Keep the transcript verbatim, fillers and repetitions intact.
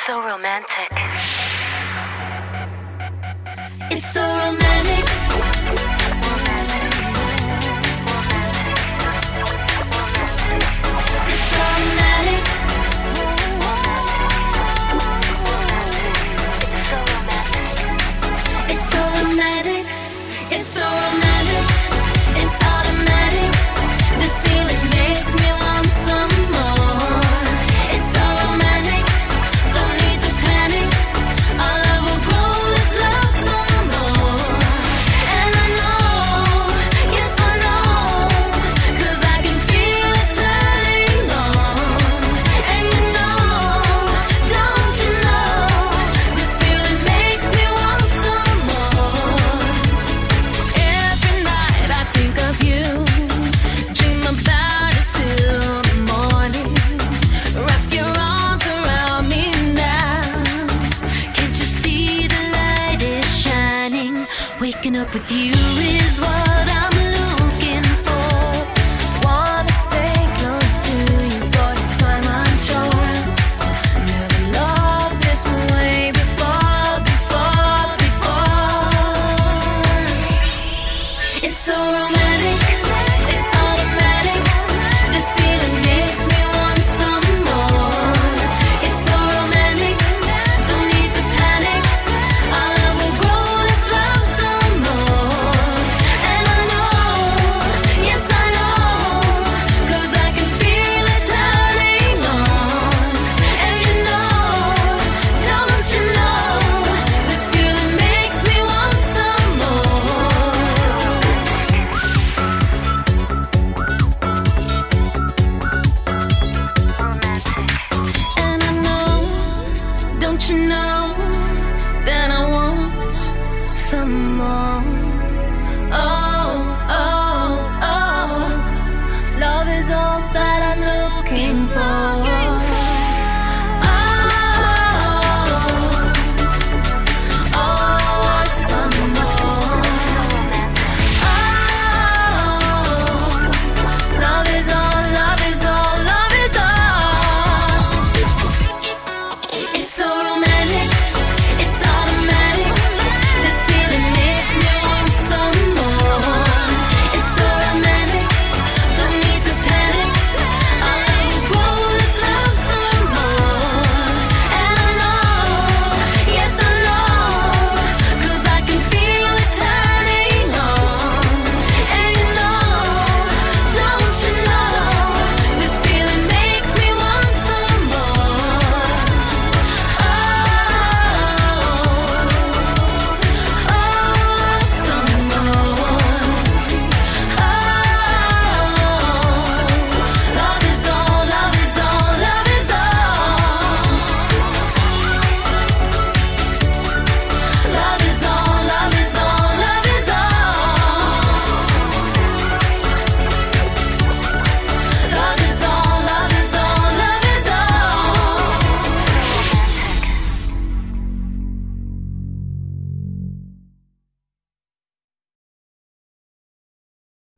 so romantic. It's so romantic. It's so romantic. It's so romantic. It's so romantic. It's automatic. This feeling makes me want some more. It's so romantic. Don't need to panic. Our love will grow. Let's love some more. And I know, yes I know, 'cause I can feel it turning on. And you know, don't you know, this feeling makes me want some more. Every night I think of you, dream about it till the morning. Wrap your arms around me now. Can't you see the light is shining? Waking up with you